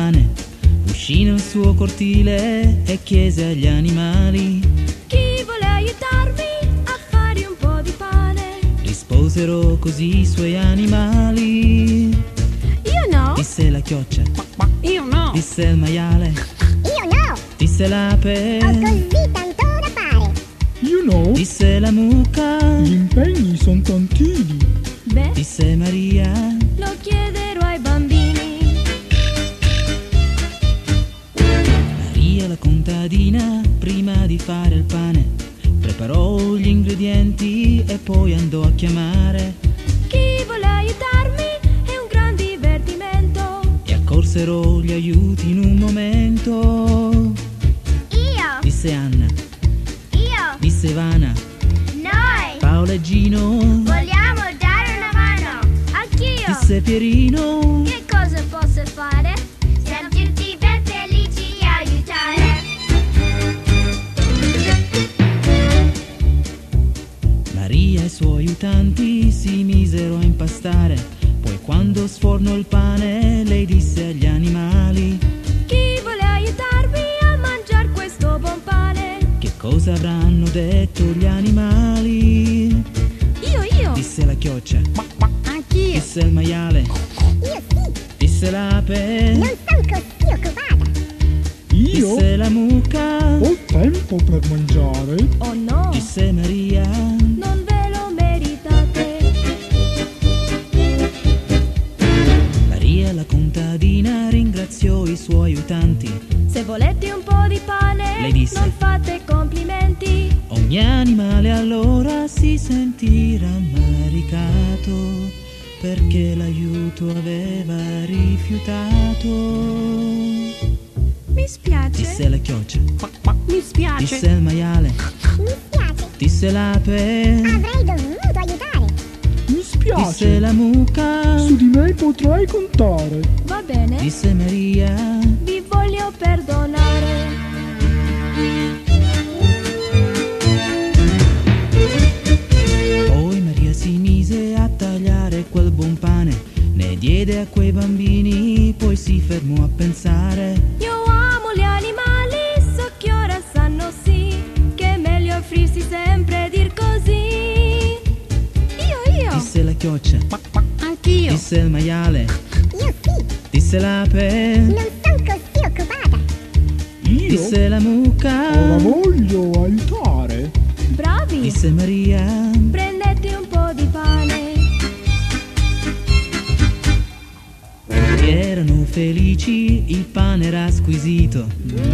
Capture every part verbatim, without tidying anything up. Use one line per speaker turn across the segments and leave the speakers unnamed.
pane, uscì nel suo cortile e chiese agli animali:
chi vuole aiutarmi a fare un po' di pane?
Risposero così i suoi animali.
Io no.
Disse la chioccia.
Io no.
Disse il maiale.
Io no.
Disse l'ape.
Ho così tanto da fare.
Io no.
Disse la mucca.
Gli impegni sono tantini.
Beh,
Disse Maria.
lo chiederò ai bambini.
Maria la contadina, prima di fare il pane, preparò gli ingredienti e poi andò a chiamare.
Chi vuole aiutarmi? È un gran divertimento.
E accorsero gli aiuti in un momento.
Io.
Disse Anna.
Io.
Disse Ivana.
Noi.
Paola e Gino.
Vogliamo dare una mano. Anch'io.
Disse Pierino.
Che cosa posso fare? Siamo tutti ben felici di aiutare.
Maria e i suoi aiutanti si misero a impastare. Poi quando sfornò il pane, lei disse agli animali:
Chi vuole aiutarmi a mangiare questo buon pane?
che cosa avranno detto gli animali?
Io, io.
Disse la chioccia.
Anch'io.
Disse il maiale.
Io sì.
Disse l'ape.
Non sono così occupata.
Io
Disse la mucca.
ho tempo per mangiare.
Oh no.
Disse Maria.
Non ve lo meritate.
Maria la contadina ringraziò i suoi aiutanti.
Se volete un po' di pane,
Lei disse.
non fate complimenti.
Ogni animale allora si sentì rammaricato, perché l'aiuto aveva rifiutato.
Mi spiace.
Disse la chioccia.
Mi spiace.
Disse il maiale.
Mi spiace.
Disse l'ape.
Avrei dovuto aiutare.
Mi
Disse
spiace.
la mucca.
Su di me potrai contare.
Va bene.
Disse Maria.
Vi voglio perdonare.
Poi Maria si mise a tagliare quel buon pane, ne diede a quei bambini, poi si fermò a pensare.
Io amo gli animali, so che ora sanno sì, che è meglio offrirsi sempre e dir così. Io, io.
Disse la chioccia.
Anch'io.
Disse il maiale.
Io sì.
Disse l'ape.
Non sono così occupata.
Io
Disse la mucca.
ora voglio aiutare.
Bravi.
Disse Maria.
Prendete un po' di pane.
Erano felici, il pane era squisito.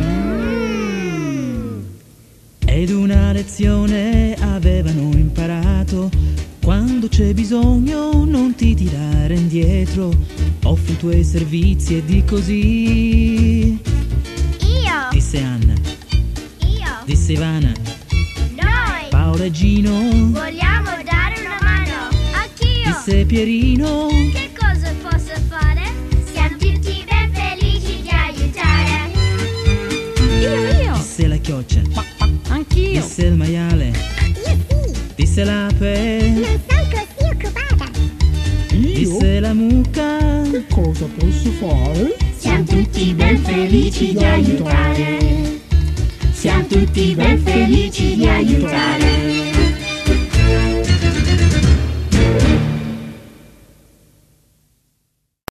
Ed una lezione avevano imparato: quando c'è bisogno non ti tirare indietro, offri i tuoi servizi e di così.
Io.
Disse Anna.
Io.
Disse Ivana.
Noi.
Paola e Gino.
Vogliamo dare una mano. Anch'io.
Disse Pierino.
Che cosa posso fare? Siamo tutti ben felici di aiutare.
Io, io.
Disse la chioccia.
Anch'io.
Disse il maiale.
Io sì.
Disse l'ape.
Non sono così occupata.
Io
Disse la mucca.
che cosa posso fare?
Siamo tutti ben felici di aiutare. Siamo tutti ben felici di aiutare.